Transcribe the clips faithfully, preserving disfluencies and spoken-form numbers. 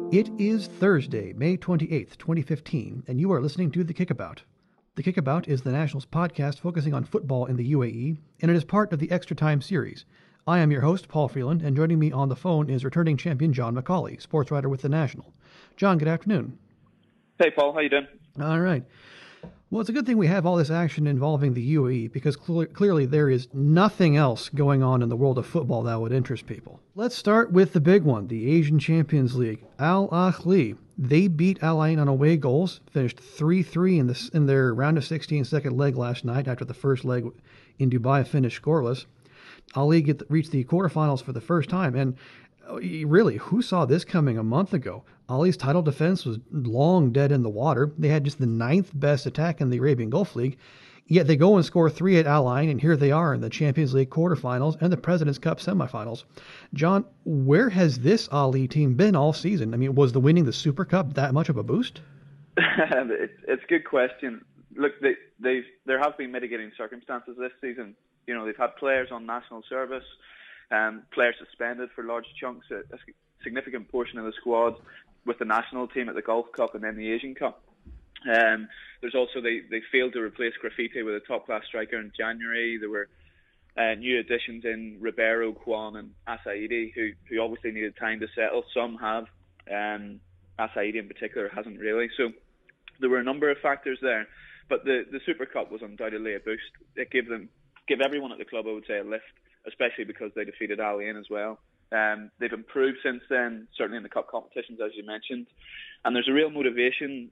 It is Thursday, May twenty-eighth, twenty fifteen, and you are listening to The Kickabout. The Kickabout is the Nationals podcast focusing on football in the U A E, and it is part of the Extra Time series. I am your host, Paul Freeland, and joining me on the phone is returning champion John McCauley, sports writer with The National. John, good afternoon. Hey, Paul. How you doing? All right. Well, it's a good thing we have all this action involving the U A E because cl- clearly there is nothing else going on in the world of football that would interest people. Let's start with the big one, the Asian Champions League. Al Ahly, they beat Al Ain on away goals, finished three three in, the, in their round of sixteen second leg last night after the first leg in Dubai finished scoreless. Ali get reached the quarterfinals for the first time, and really, who saw this coming a month ago? Ali's title defense was long dead in the water. They had just the ninth best attack in the Arabian Gulf League, yet they go and score three at Al Ain, and here they are in the Champions League quarterfinals and the President's Cup semifinals. John, where has this Ali team been all season? I mean, was the winning the Super Cup that much of a boost? It's a good question. Look, they, they've there have been mitigating circumstances this season. You know, they've had players on national service, um, players suspended for large chunks, a, a significant portion of the squad with the national team at the Gulf Cup and then the Asian Cup. Um, there's also, they, they failed to replace Graffiti with a top-class striker in January. There were uh, new additions in Ribeiro, Kwan and Asaidi, who, who obviously needed time to settle. Some have. Um, Asaidi in particular hasn't really. So there were a number of factors there. But the, the Super Cup was undoubtedly a boost. It gave them, gave everyone at the club, I would say, a lift, especially because they defeated Al Ain as well. Um, they've improved since then, certainly in the cup competitions, as you mentioned. And there's a real motivation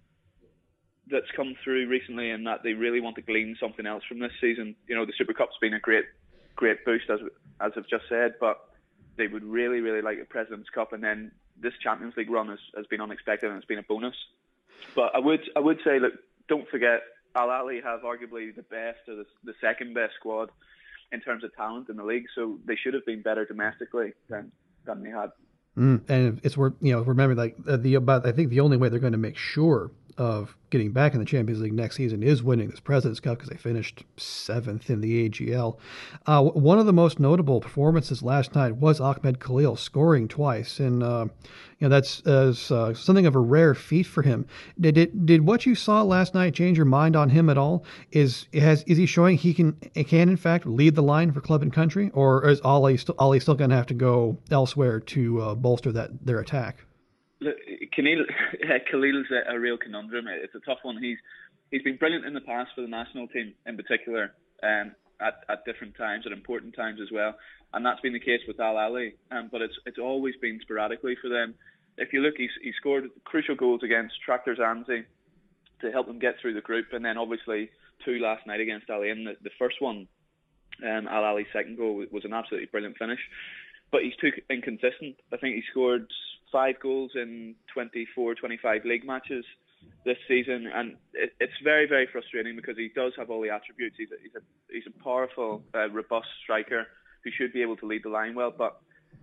that's come through recently in that they really want to glean something else from this season. You know, the Super Cup's been a great, great boost, as as I've just said, but they would really, really like the President's Cup. And then this Champions League run has, has been unexpected and it's been a bonus. But I would, I would say, look, don't forget, Al Ahly have arguably the best or the, the second best squad in terms of talent in the league, so they should have been better domestically than than they had. Mm, and it's worth, you know, remember, like the about I think the only way they're going to make sure of getting back in the Champions League next season is winning this President's Cup, because they finished seventh in the A G L. Uh, one of the most notable performances last night was Ahmed Khalil scoring twice, and uh, you know that's uh, uh, something of a rare feat for him. Did it, did what you saw last night change your mind on him at all? Is has is he showing he can can in fact lead the line for club and country, or is Ali still Ali still going to have to go elsewhere to uh, bolster that their attack? Look, Khalil, Khalil's a, a real conundrum. It's a tough one. He's he's been brilliant in the past for the national team in particular, um, at at different times, at important times as well, and that's been the case with Al Ahly. Um, but it's it's always been sporadically for them. If you look, he's he scored crucial goals against Tractor Zanzi to help them get through the group, and then obviously two last night against Al Ain. The, the first one, um, Al Ahly's second goal, was an absolutely brilliant finish. But he's too inconsistent. I think he scored five goals in twenty-four, twenty-five league matches this season, and it, it's very, very frustrating because he does have all the attributes. He's a, he's a, he's a powerful, uh, robust striker who should be able to lead the line well, but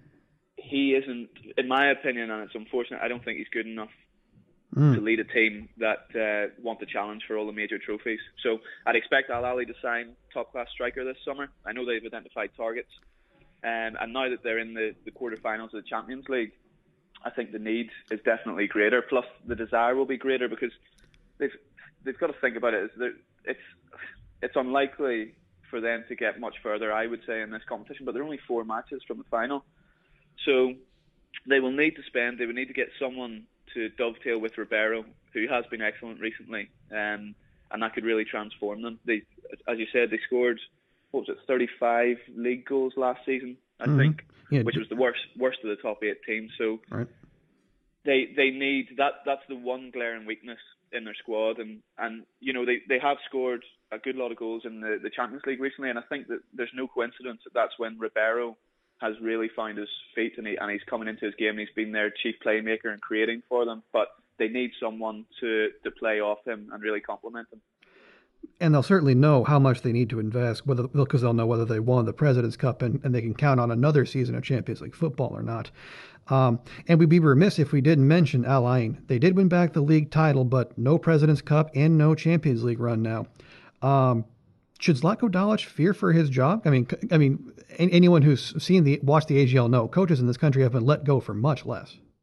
he isn't, in my opinion, and it's unfortunate, I don't think he's good enough mm. to lead a team that uh, want to challenge for all the major trophies. So I'd expect Al Ahly to sign top-class striker this summer. I know they've identified targets. Um, and now that they're in the, the quarterfinals of the Champions League, I think the need is definitely greater. Plus, the desire will be greater because they've they've got to think about it. It's it's unlikely for them to get much further, I would say, in this competition. But they're only four matches from the final, so they will need to spend. They will need to get someone to dovetail with Ribeiro, who has been excellent recently, um, and that could really transform them. They, as you said, they scored, what was it, thirty-five league goals last season, I mm-hmm. think, yeah. which was the worst worst of the top eight teams. So right. they they need that. That's the one glaring weakness in their squad, and, and you know they, they have scored a good lot of goals in the, the Champions League recently, and I think that there's no coincidence that that's when Ribeiro has really found his feet, and, he, and he's coming into his game. And he's been their chief playmaker and creating for them, but they need someone to to play off him and really complement him. And they'll certainly know how much they need to invest, whether because they'll know whether they won the President's Cup and, and they can count on another season of Champions League football or not. Um, and we'd be remiss if we didn't mention Al Ain. They did win back the league title, but no President's Cup and no Champions League run now. Um, should Zlatko Dalic fear for his job? I mean, I mean, anyone who's seen the watched the A G L know coaches in this country have been let go for much less.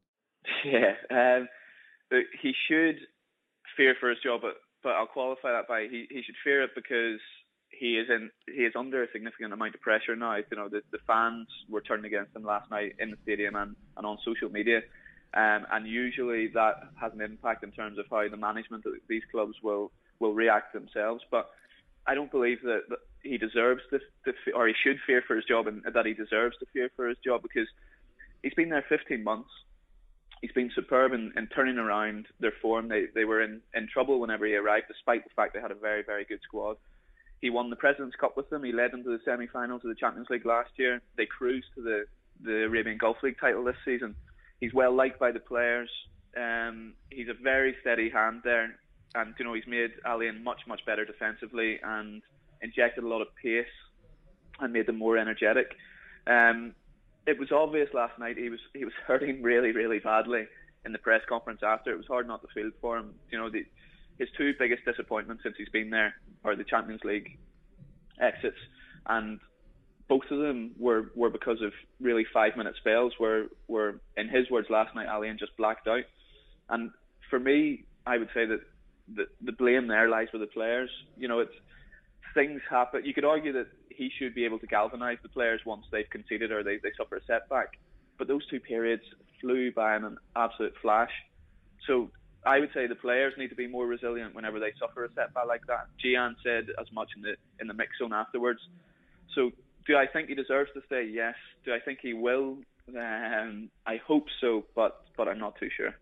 Yeah, um, but he should fear for his job, but, but I'll qualify that by he, he should fear it because he is in he is under a significant amount of pressure now. You know, the, the fans were turned against him last night in the stadium and, and on social media, um, and usually that has an impact in terms of how the management of these clubs will, will react themselves. But I don't believe that, that he deserves to, to, or he should fear for his job, and that he deserves to fear for his job because he's been there fifteen months. He's been superb in, in turning around their form. They they were in, in trouble whenever he arrived, despite the fact they had a very, very good squad. He won the President's Cup with them. He led them to the semi-finals of the Champions League last year. They cruised to the, the Arabian Gulf League title this season. He's well liked by the players. Um, he's a very steady hand there. And, you know, he's made Alien much, much better defensively and injected a lot of pace and made them more energetic. Um, It was obvious last night he was he was hurting really, really badly in the press conference after. It was hard not to feel for him. You know, the, his two biggest disappointments since he's been there are the Champions League exits, and both of them were, were because of really five-minute spells where, where, in his words last night, Alien just blacked out. And for me, I would say that the, the blame there lies with the players. You know, it's things happen. You could argue that he should be able to galvanise the players once they've conceded or they, they suffer a setback. But those two periods flew by in an absolute flash. So I would say the players need to be more resilient whenever they suffer a setback like that. Gian said as much in the in the mix zone afterwards. So do I think he deserves to stay? Yes. Do I think he will? Um, I hope so, but but I'm not too sure.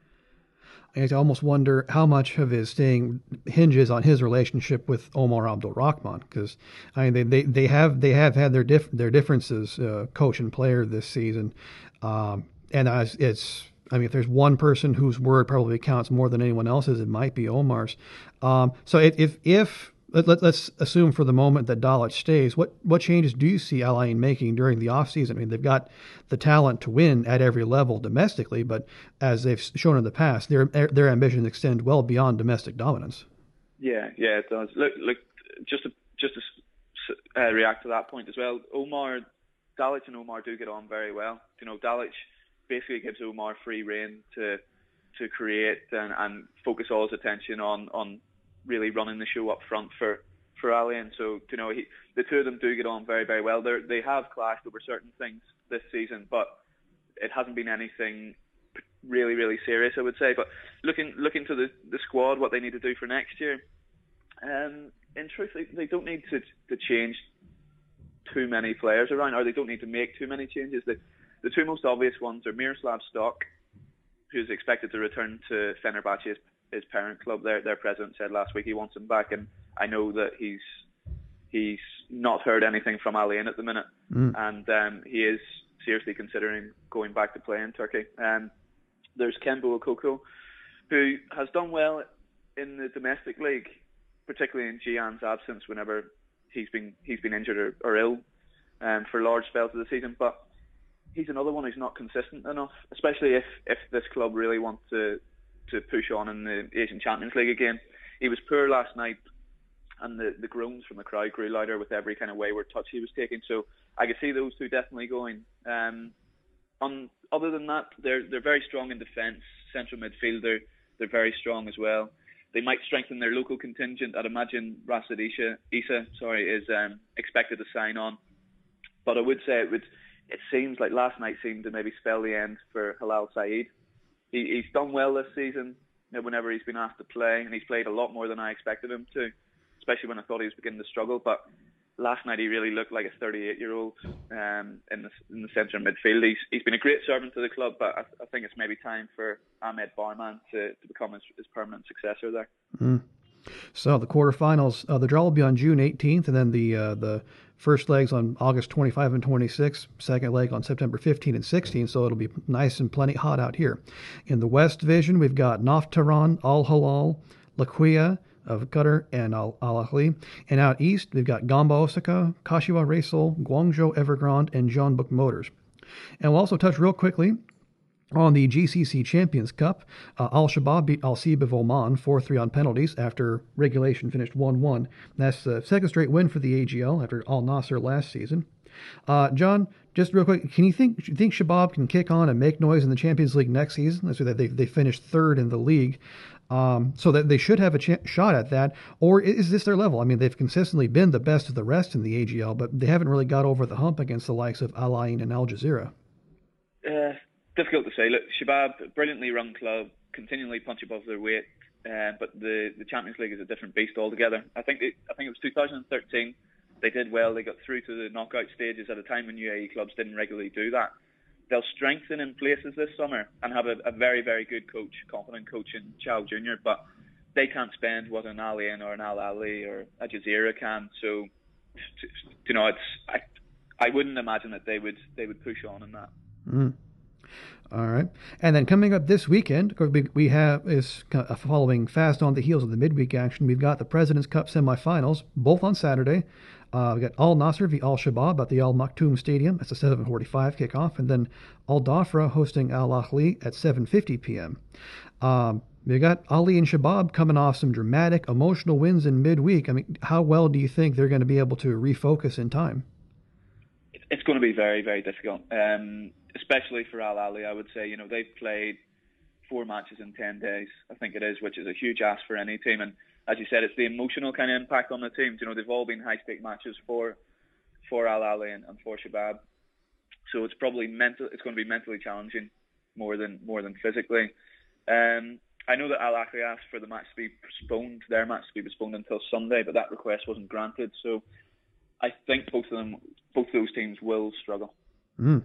I almost wonder how much of his staying hinges on his relationship with Omar Abdul Rahman, because I mean they, they, they have they have had their diff, their differences, uh, coach and player this season, um, and as it's I mean if there's one person whose word probably counts more than anyone else's, it might be Omar's. Um, so if if, if let, let, let's assume for the moment that Dalic stays, what what changes do you see Al Ain making during the offseason? I mean, they've got the talent to win at every level domestically, but as they've shown in the past, their their ambitions extend well beyond domestic dominance. Yeah, yeah, it does. Look, look, just to just to uh, react to that point as well. Omar, Dalic and Omar do get on very well. You know, Dalic basically gives Omar free rein to to create and, and focus all his attention on on. really running the show up front for, for Alien. So, you know, he, the two of them do get on very, very well. They they have clashed over certain things this season, but it hasn't been anything really, really serious, I would say. But looking looking to the, the squad, what they need to do for next year, um, in truth, they, they don't need to to change too many players around, or they don't need to make too many changes. The, the two most obvious ones are Miroslav Stoch, who's expected to return to Fenerbahce's his parent club. Their their president said last week he wants him back, and I know that he's he's not heard anything from Alien at the minute, mm. and um, he is seriously considering going back to play in Turkey. Um, there's Kembo Okoko, who has done well in the domestic league, particularly in Gian's absence whenever he's been he's been injured or, or ill um, for large spells of the season. But he's another one who's not consistent enough, especially if, if this club really wants to to push on in the Asian Champions League again. He was poor last night, and the, the groans from the crowd grew louder with every kind of wayward touch he was taking. So I could see those two definitely going. Um, on other than that, they're they're very strong in defence. Central midfield, they're they're very strong as well. They might strengthen their local contingent. I'd imagine Rashid Isa, Isa sorry, is um, expected to sign on. But I would say it would. It seems like last night seemed to maybe spell the end for Hilal Saeed. He, he's done well this season, you know, whenever he's been asked to play, and he's played a lot more than I expected him to, especially when I thought he was beginning to struggle. But last night he really looked like a thirty-eight-year-old um, in the in the centre midfield. He's he's been a great servant to the club, but I, I think it's maybe time for Ahmed Barman to, to become his, his permanent successor there. Mm. So the quarterfinals, uh, the draw will be on June eighteenth, and then the uh, the first legs on August twenty-fifth and twenty-sixth, second leg on September fifteenth and sixteenth, so it'll be nice and plenty hot out here. In the West Division, we've got Naft Tehran, Al Hilal, Laquia of Qatar, and Al Ahly. And out east, we've got Gamba Osaka, Kashiwa Reysol, Guangzhou Evergrande, and Jeonbuk Motors. And we'll also touch real quickly on the G C C Champions Cup. uh, Al-Shabaab beat Al-Sib of Oman four three on penalties after regulation finished one one. That's the second straight win for the A G L after Al-Nasser last season. Uh, John, just real quick, can you think do you think Shabab can kick on and make noise in the Champions League next season? So that they they finished third in the league, um, so that they should have a ch- shot at that. Or is this their level? I mean, they've consistently been the best of the rest in the A G L, but they haven't really got over the hump against the likes of Al Ain and Al Jazeera. Uh, difficult to say. Look, Shabab, brilliantly run club, continually punch above their weight, uh, but the, the Champions League is a different beast altogether. I think it, I think it was two thousand thirteen. They did well. They got through to the knockout stages at a time when U A E clubs didn't regularly do that. They'll strengthen in places this summer and have a, a very, very good coach, competent coach in Chow Junior, but they can't spend what an Al Ain or an Al Ahly or a Jazeera can. So, you know, it's I, I wouldn't imagine that they would they would push on in that. Mm. All right. And then coming up this weekend, we, we have is following fast on the heels of the midweek action. We've got the President's Cup semifinals, both on Saturday. Uh, we've got Al Nasser v Al Shabab at the Al Maktoum Stadium. That's a seven forty-five kickoff. And then Al Dhafra hosting Al Ahly at seven fifty p.m. Um, we got Ali and Shabab coming off some dramatic, emotional wins in midweek. I mean, how well do you think they're going to be able to refocus in time? It's going to be very, very difficult, um, especially for Al Ahly. I would say, you know, they've played four matches in ten days, I think it is, which is a huge ask for any team. And as you said, it's the emotional kind of impact on the teams. You know, they've all been high-stake matches for for Al Ahly and, and for Shabab. So it's probably mental. It's going to be mentally challenging more than more than physically. Um, I know that Al Ahly asked for the match to be postponed, their match to be postponed until Sunday, but that request wasn't granted. So I think both of them, both of those teams will struggle. Mm.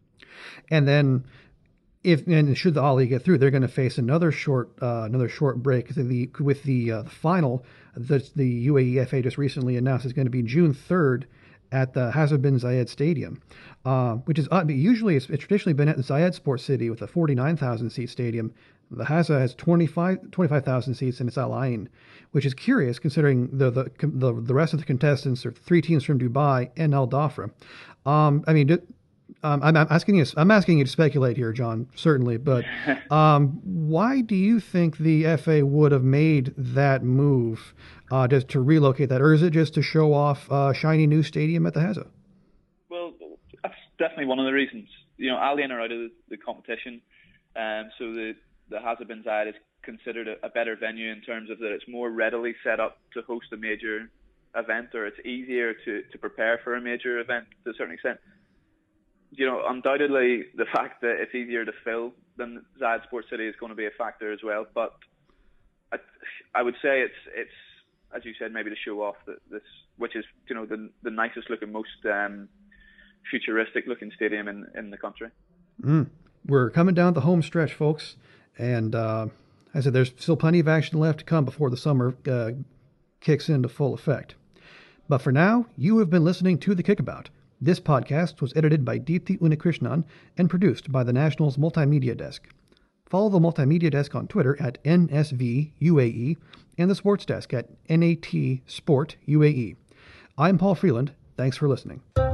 And then, if and should the Ahly get through, they're going to face another short, uh, another short break. The with the, uh, the final that the U A E F A just recently announced is going to be June third at the Hazza bin Zayed Stadium, uh, which is uh, usually it's, it's traditionally been at the Zayed Sports City with a forty-nine thousand seat stadium. The Hazza has twenty-five thousand seats, and it's Al Ain, which is curious considering the, the the the rest of the contestants are three teams from Dubai and Al Dhafra. Um, I mean, do, um, I'm, I'm asking you. I'm asking you to speculate here, John. Certainly, but um, why do you think the F A would have made that move, uh, just to relocate that, or is it just to show off a shiny new stadium at the Hazza? Well, that's definitely one of the reasons. You know, Al Ain are out of the, the competition, um, so the the Hazza bin Zayed is considered a, a better venue in terms of that it's more readily set up to host a major event, or it's easier to, to prepare for a major event to a certain extent. You know, undoubtedly the fact that it's easier to fill than Zayed Sports City is going to be a factor as well. But I, I would say it's it's as you said, maybe to show off that this, which is you know the the nicest looking, most um, futuristic looking stadium in in the country. Mm. We're coming down the home stretch, folks. And uh, I said there's still plenty of action left to come before the summer uh, kicks into full effect. But for now, you have been listening to The Kickabout. This podcast was edited by Deepthi Unikrishnan and produced by the Nationals Multimedia Desk. Follow the Multimedia Desk on Twitter at N S V U A E and the Sports Desk at N A T Sport U A E. I'm Paul Freeland. Thanks for listening.